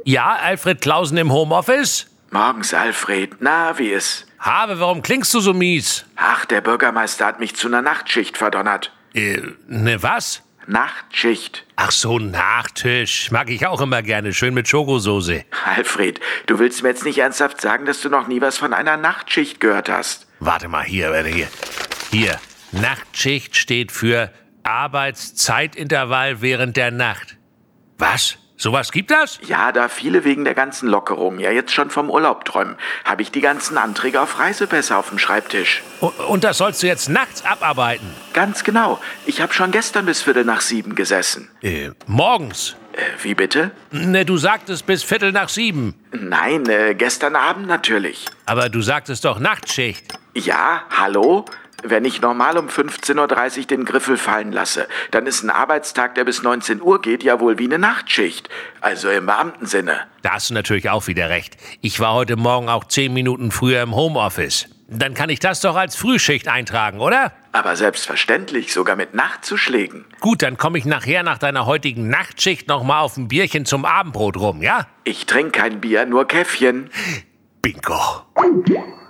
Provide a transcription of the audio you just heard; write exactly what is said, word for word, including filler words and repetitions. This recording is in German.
Ja, Alfred Klausen im Homeoffice? Morgens, Alfred. Na, wie ist? Habe, warum klingst du so mies? Ach, der Bürgermeister hat mich zu einer Nachtschicht verdonnert. Äh, ne was? Nachtschicht. Ach so, Nachtisch. Mag ich auch immer gerne. Schön mit Schokosoße. Alfred, du willst mir jetzt nicht ernsthaft sagen, dass du noch nie was von einer Nachtschicht gehört hast? Warte mal, hier, warte, hier. Hier, Nachtschicht steht für Arbeitszeitintervall während der Nacht. Was? Sowas gibt das? Ja, da viele wegen der ganzen Lockerung ja jetzt schon vom Urlaub träumen, habe ich die ganzen Anträge auf Reisepässe auf dem Schreibtisch. Und, und das sollst du jetzt nachts abarbeiten? Ganz genau. Ich habe schon gestern bis Viertel nach sieben gesessen. Äh, morgens? Äh, wie bitte? Ne, du sagtest bis Viertel nach sieben. Nein, äh, gestern Abend natürlich. Aber du sagtest doch Nachtschicht. Ja, hallo? Wenn ich normal um fünfzehn Uhr dreißig den Griffel fallen lasse, dann ist ein Arbeitstag, der bis neunzehn Uhr geht, ja wohl wie eine Nachtschicht. Also im Beamtensinne. Da hast du natürlich auch wieder recht. Ich war heute Morgen auch zehn Minuten früher im Homeoffice. Dann kann ich das doch als Frühschicht eintragen, oder? Aber selbstverständlich, sogar mit Nachtzuschlägen. Gut, dann komme ich nachher nach deiner heutigen Nachtschicht noch mal auf ein Bierchen zum Abendbrot rum, ja? Ich trinke kein Bier, nur Käffchen. Bingo.